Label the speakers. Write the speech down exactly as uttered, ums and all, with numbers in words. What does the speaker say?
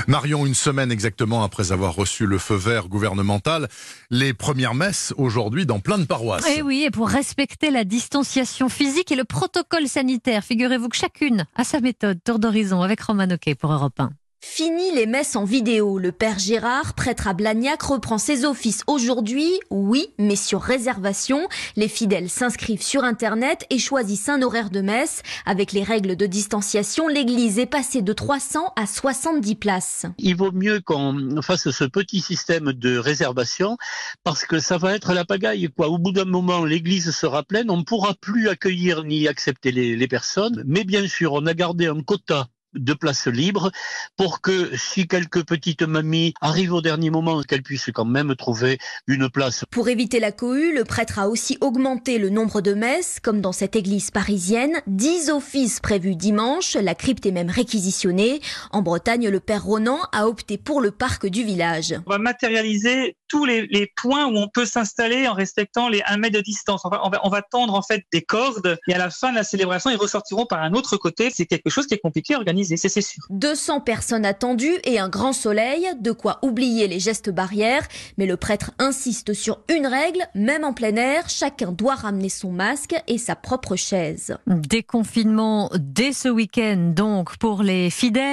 Speaker 1: Marion, une semaine exactement après avoir reçu le feu vert gouvernemental, les premières messes aujourd'hui dans plein de paroisses.
Speaker 2: Et oui, et pour respecter la distanciation physique et le protocole sanitaire, figurez-vous que chacune a sa méthode. Tour d'horizon avec Roman Oquet pour Europe un.
Speaker 3: Fini les messes en vidéo. Le père Gérard, prêtre à Blagnac, reprend ses offices aujourd'hui. Oui, mais sur réservation. Les fidèles s'inscrivent sur Internet et choisissent un horaire de messe. Avec les règles de distanciation, l'église est passée de trois cents à soixante-dix places.
Speaker 4: Il vaut mieux qu'on fasse ce petit système de réservation parce que ça va être la pagaille, quoi. Au bout d'un moment, l'église sera pleine, on ne pourra plus accueillir ni accepter les, les personnes. Mais bien sûr, on a gardé un quota de places libres pour que si quelques petites mamies arrivent au dernier moment, qu'elles puissent quand même trouver une place.
Speaker 3: Pour éviter la cohue, le prêtre a aussi augmenté le nombre de messes, comme dans cette église parisienne. dix offices prévus dimanche, la crypte est même réquisitionnée. En Bretagne, le père Ronan a opté pour le parc du village.
Speaker 5: On va matérialiser tous les, les points où on peut s'installer en respectant les un mètre de distance. On va, on va, on va tendre en fait des cordes et à la fin de la célébration, ils ressortiront par un autre côté. C'est quelque chose qui est compliqué à organiser, c'est, c'est sûr.
Speaker 3: deux cents personnes attendues et un grand soleil, de quoi oublier les gestes barrières. Mais le prêtre insiste sur une règle, même en plein air, chacun doit ramener son masque et sa propre chaise.
Speaker 2: Déconfinement dès ce week-end donc pour les fidèles.